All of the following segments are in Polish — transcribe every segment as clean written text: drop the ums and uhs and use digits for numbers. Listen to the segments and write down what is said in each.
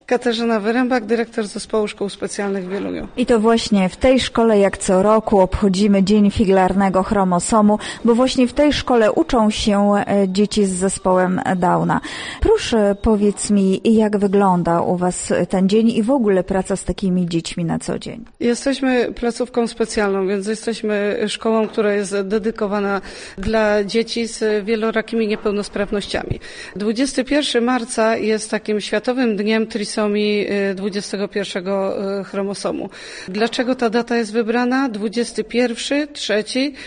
Katarzyna Wyrębak, dyrektor Zespołu Szkół Specjalnych w Wieluniu. I to właśnie w tej szkole jak co roku obchodzimy Dzień Figlarnego Chromosomu, bo właśnie w tej szkole uczą się dzieci z zespołem Downa. Proszę powiedz mi, jak wygląda u Was ten dzień i w ogóle praca z takimi dziećmi na co dzień? Jesteśmy placówką specjalną, więc jesteśmy szkołą, która jest dedykowana dla dzieci z wielorakimi niepełnosprawnościami. 21 marca jest takim Światowym Dniem Trisomii 21 chromosomu. Dlaczego ta data jest wybrana? 21, 3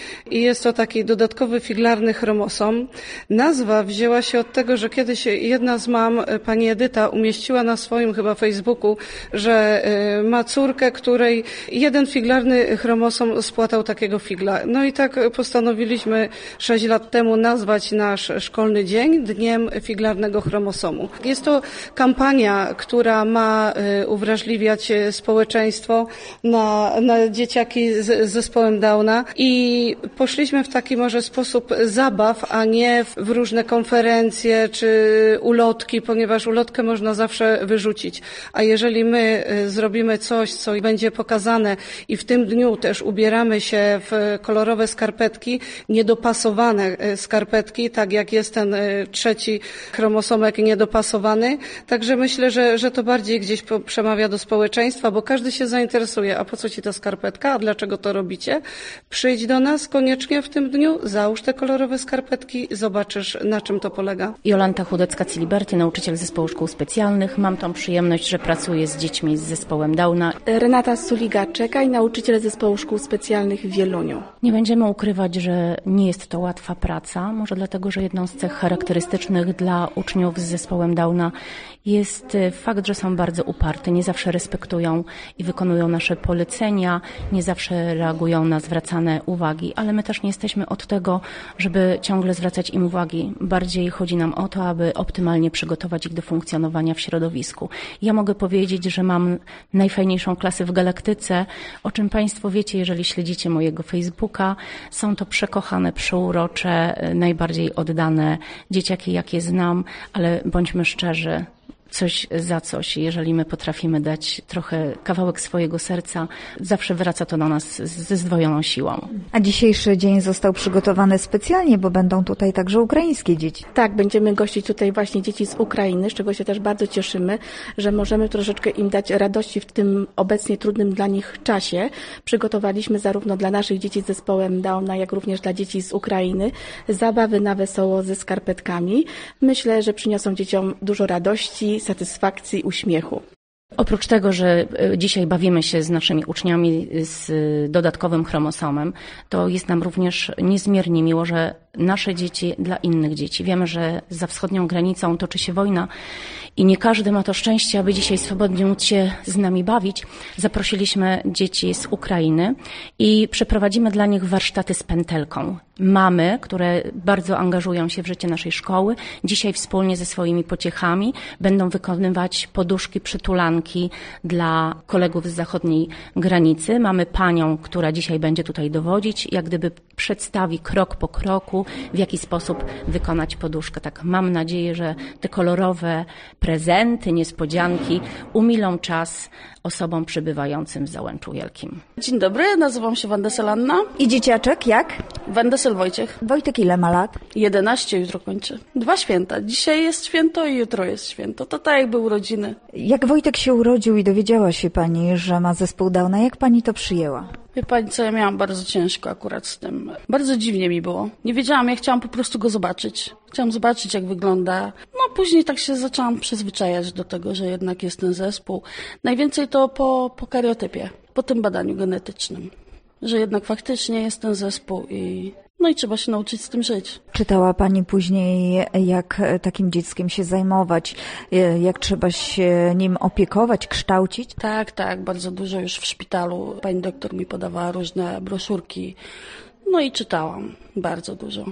i jest to taki dodatkowy figlarny chromosom. Nazwa wzięła się od tego, że kiedyś jedna z mam, pani Edyta, umieściła na swoim chyba Facebooku, że ma córkę, której jeden figlarny chromosom spłatał takiego figla. No i tak postanowiliśmy 6 lat temu nazwać nasz szkolny dzień Dniem Figlarnego Chromosomu. Jest to kampania, która ma uwrażliwiać społeczeństwo na dzieciaki z zespołem Downa i poszliśmy w taki może sposób zabaw, a nie w różne konferencje czy ulotki, ponieważ ulotkę można zawsze wyrzucić. A jeżeli my zrobimy coś, co będzie pokazane i w tym dniu też ubieramy się w kolorowe skarpetki, niedopasowane skarpetki, tak jak jest ten 3 chromosomek niedopasowany. Także myślę, że to bardziej gdzieś przemawia do społeczeństwa, bo każdy się zainteresuje, a po co ci ta skarpetka, a dlaczego to robicie? Przyjdź do nas koniecznie w tym dniu, załóż te kolorowe skarpetki, zobaczysz, na czym to polega. Jolanta Chudecka-Ciliberti, nauczyciel Zespołu Szkół Specjalnych. Mam tą przyjemność, że pracuję z dziećmi z zespołem Downa. Renata Suliga-Czekaj, nauczyciel Zespołu Szkół Specjalnych w Wieluniu. Nie będziemy ukrywać, że nie jest to łatwa praca, może dlatego, że jedną z cech charakterystycznych dla uczniów z zespołem Downa jest fakt, że są bardzo uparty, nie zawsze respektują i wykonują nasze polecenia, nie zawsze reagują na zwracane uwagi, ale my też nie jesteśmy od tego, żeby ciągle zwracać im uwagi. Bardziej chodzi nam o to, aby optymalnie przygotować ich do funkcjonowania w środowisku. Ja mogę powiedzieć, że mam najfajniejszą klasę w galaktyce, o czym Państwo wiecie, jeżeli śledzicie mojego Facebooka. Są to przekochane, przeurocze, najbardziej oddane dzieciaki, jakie znam, ale bądźmy szczerzy, coś za coś. Jeżeli my potrafimy dać trochę kawałek swojego serca, zawsze wraca to do nas ze zdwojoną siłą. A dzisiejszy dzień został przygotowany specjalnie, bo będą tutaj także ukraińskie dzieci. Tak, będziemy gościć tutaj właśnie dzieci z Ukrainy, z czego się też bardzo cieszymy, że możemy troszeczkę im dać radości w tym obecnie trudnym dla nich czasie. Przygotowaliśmy zarówno dla naszych dzieci z zespołem Downa, jak również dla dzieci z Ukrainy zabawy na wesoło ze skarpetkami. Myślę, że przyniosą dzieciom dużo radości, satysfakcji, uśmiechu. Oprócz tego, że dzisiaj bawimy się z naszymi uczniami z dodatkowym chromosomem, to jest nam również niezmiernie miło, że nasze dzieci dla innych dzieci. Wiemy, że za wschodnią granicą toczy się wojna i nie każdy ma to szczęście, aby dzisiaj swobodnie móc się z nami bawić. Zaprosiliśmy dzieci z Ukrainy i przeprowadzimy dla nich warsztaty z pętelką. Mamy, które bardzo angażują się w życie naszej szkoły, dzisiaj wspólnie ze swoimi pociechami będą wykonywać poduszki, przytulanki dla kolegów z zachodniej granicy. Mamy panią, która dzisiaj będzie tutaj dowodzić, jak gdyby przedstawi krok po kroku, w jaki sposób wykonać poduszkę. Tak, mam nadzieję, że te kolorowe prezenty, niespodzianki umilą czas osobom przybywającym w Załęczu Wielkim. Dzień dobry, nazywam się Wandesel Anna. I dzieciaczek jak? Wandesel Wojciech. Wojtek ile ma lat? 11 jutro kończy. 2 święta. Dzisiaj jest święto i jutro jest święto. To tak jakby urodziny. Jak Wojtek się urodził i dowiedziała się Pani, że ma zespół Downa, jak Pani to przyjęła? Wie Pani co, ja miałam bardzo ciężko akurat z tym. Bardzo dziwnie mi było. Nie wiedziałam, ja chciałam po prostu go zobaczyć. Chciałam zobaczyć, jak wygląda. No później tak się zaczęłam przyzwyczajać do tego, że jednak jest ten zespół. Najwięcej to po kariotypie, po tym badaniu genetycznym. Że jednak faktycznie jest ten zespół i trzeba się nauczyć z tym żyć. Czytała Pani później, jak takim dzieckiem się zajmować, jak trzeba się nim opiekować, kształcić? Tak, bardzo dużo już w szpitalu. Pani doktor mi podawała różne broszurki. I czytałam bardzo dużo.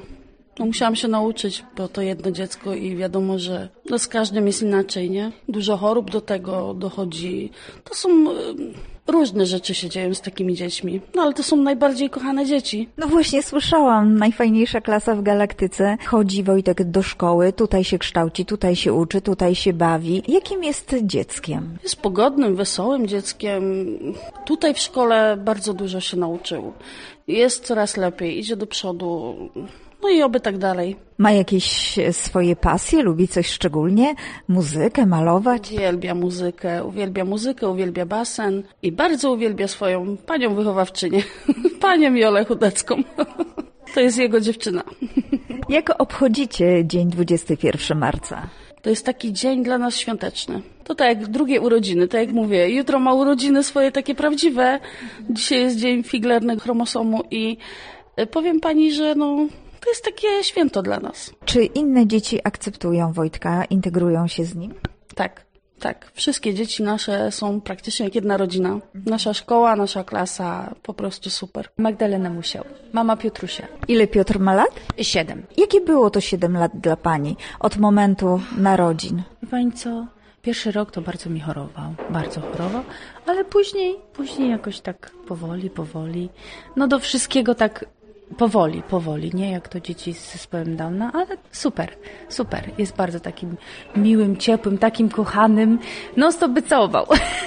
No, musiałam się nauczyć, bo to jedno dziecko i wiadomo, że z każdym jest inaczej, nie? Dużo chorób do tego dochodzi. To są różne rzeczy się dzieją z takimi dziećmi, no ale to są najbardziej kochane dzieci. No właśnie słyszałam, najfajniejsza klasa w galaktyce. Chodzi Wojtek do szkoły, tutaj się kształci, tutaj się uczy, tutaj się bawi. Jakim jest dzieckiem? Jest pogodnym, wesołym dzieckiem. Tutaj w szkole bardzo dużo się nauczył. Jest coraz lepiej, idzie do przodu. No i oby tak dalej. Ma jakieś swoje pasje? Lubi coś szczególnie? Muzykę, malować? Uwielbia muzykę, uwielbia basen i bardzo uwielbia swoją panią wychowawczynię, panią Jolę Chudecką. To jest jego dziewczyna. Jak obchodzicie dzień 21 marca? To jest taki dzień dla nas świąteczny. To tak jak drugie urodziny, tak jak mówię. Jutro ma urodziny swoje takie prawdziwe. Dzisiaj jest dzień figlarnego chromosomu i powiem pani, że to jest takie święto dla nas. Czy inne dzieci akceptują Wojtka, integrują się z nim? Tak. Wszystkie dzieci nasze są praktycznie jak jedna rodzina. Nasza szkoła, nasza klasa, po prostu super. Magdalena Musiał, mama Piotrusia. Ile Piotr ma lat? 7. Jakie było to 7 lat dla pani od momentu narodzin? Wie pani co? Pierwszy rok to bardzo mi bardzo chorował, ale później jakoś tak powoli. No do wszystkiego tak powoli, nie jak to dzieci z zespołem Downa, ale super. Jest bardzo takim miłym, ciepłym, takim kochanym. No stop by całował.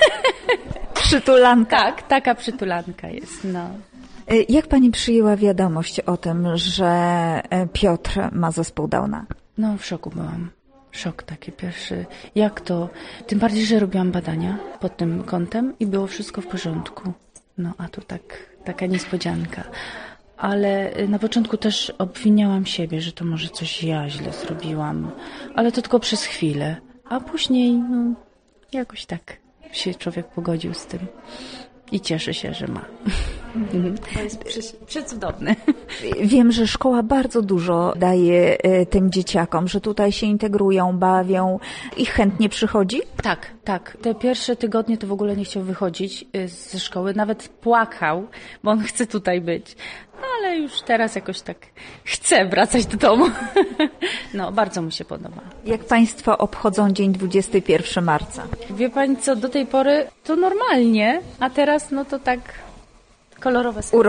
Przytulanka. Tak, taka przytulanka jest, no. Jak pani przyjęła wiadomość o tym, że Piotr ma zespół Downa? No w szoku byłam. Szok taki pierwszy. Jak to? Tym bardziej, że robiłam badania pod tym kątem i było wszystko w porządku. No a tu taka niespodzianka. Ale na początku też obwiniałam siebie, że to może coś ja źle zrobiłam. Ale to tylko przez chwilę. A później jakoś tak się człowiek pogodził z tym. I cieszy się, że ma. To jest przecudowne. Wiem, że szkoła bardzo dużo daje tym dzieciakom, że tutaj się integrują, bawią. Ich chętnie przychodzi? Tak. Te pierwsze tygodnie to w ogóle nie chciał wychodzić ze szkoły. Nawet płakał, bo on chce tutaj być. No ale już teraz jakoś tak chce wracać do domu. No, bardzo mu się podoba. Jak państwo obchodzą dzień 21 marca? Wie pani co, do tej pory to normalnie, a teraz no to tak kolorowe skarpetki.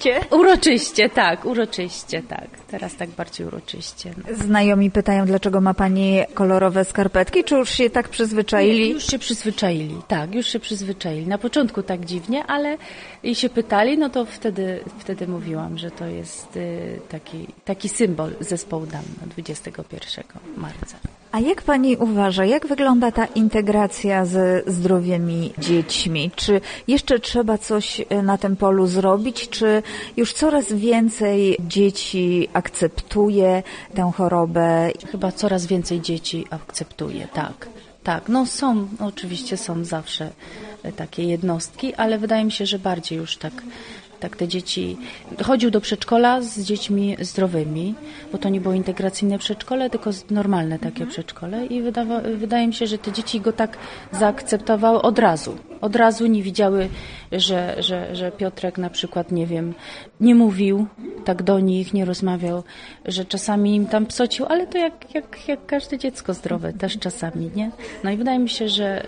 Uroczyście, tak. Teraz tak bardziej uroczyście. No. Znajomi pytają, dlaczego ma pani kolorowe skarpetki, czy już się tak przyzwyczaili? Już się przyzwyczaili. Na początku tak dziwnie, ale i się pytali, no to wtedy mówiłam, że to jest taki symbol zespołu Downa 21 marca. A jak pani uważa, jak wygląda ta integracja ze zdrowymi dziećmi? Czy jeszcze trzeba coś na tym polu zrobić, czy już coraz więcej dzieci akceptuje tę chorobę? Chyba coraz więcej dzieci akceptuje, tak. No oczywiście są zawsze takie jednostki, ale wydaje mi się, że bardziej już tak te dzieci. Chodził do przedszkola z dziećmi zdrowymi, bo to nie było integracyjne przedszkole, tylko normalne takie przedszkole i wydaje mi się, że te dzieci go tak zaakceptowały od razu. Od razu nie widziały, że Piotrek na przykład, nie wiem, nie mówił tak do nich, nie rozmawiał, że czasami im tam psocił, ale to jak każde dziecko zdrowe, też czasami, nie? No i wydaje mi się,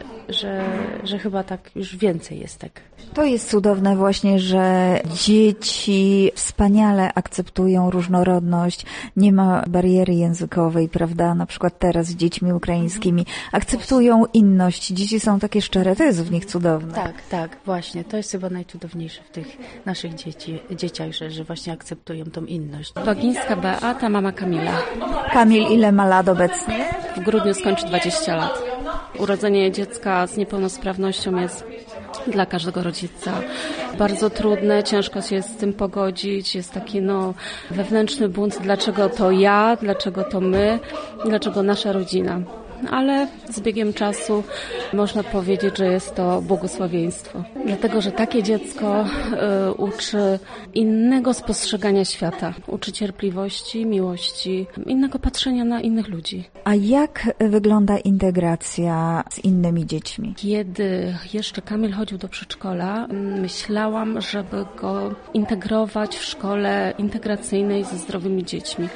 że chyba tak już więcej jest tak. To jest cudowne właśnie, że dzieci wspaniale akceptują różnorodność, nie ma bariery językowej, prawda? Na przykład teraz z dziećmi ukraińskimi akceptują inność. Dzieci są takie szczere, to jest w nich cudowne. Tak, właśnie. To jest chyba najcudowniejsze w tych naszych dzieciach, że właśnie akceptują tą inność. Bagińska Beata, mama Kamila. Kamil, ile ma lat obecnie? W grudniu skończy 20 lat. Urodzenie dziecka z niepełnosprawnością jest dla każdego rodzica bardzo trudne, ciężko się z tym pogodzić, jest taki wewnętrzny bunt, dlaczego to ja, dlaczego to my, dlaczego nasza rodzina. Ale z biegiem czasu można powiedzieć, że jest to błogosławieństwo. Dlatego, że takie dziecko uczy innego spostrzegania świata, uczy cierpliwości, miłości, innego patrzenia na innych ludzi. A jak wygląda integracja z innymi dziećmi? Kiedy jeszcze Kamil chodził do przedszkola, myślałam, żeby go integrować w szkole integracyjnej ze zdrowymi dziećmi.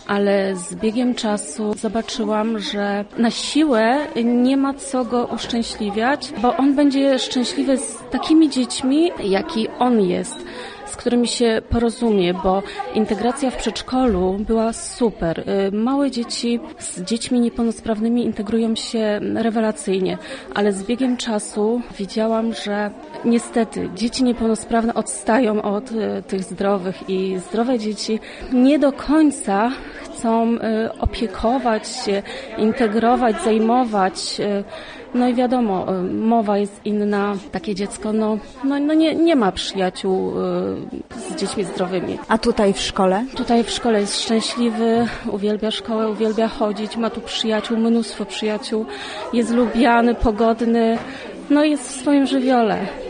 ale z biegiem czasu zobaczyłam, że na siłę nie ma co go uszczęśliwiać, bo on będzie szczęśliwy z takimi dziećmi, jaki on jest, z którymi się porozumie, bo integracja w przedszkolu była super. Małe dzieci z dziećmi niepełnosprawnymi integrują się rewelacyjnie, ale z biegiem czasu widziałam, że niestety dzieci niepełnosprawne odstają od tych zdrowych i zdrowe dzieci nie do końca chcą opiekować się, integrować, zajmować. No i wiadomo, mowa jest inna. Takie dziecko nie ma przyjaciół z dziećmi zdrowymi. A tutaj w szkole? Tutaj w szkole jest szczęśliwy, uwielbia szkołę, uwielbia chodzić, ma tu przyjaciół, mnóstwo przyjaciół, jest lubiany, pogodny, jest w swoim żywiole.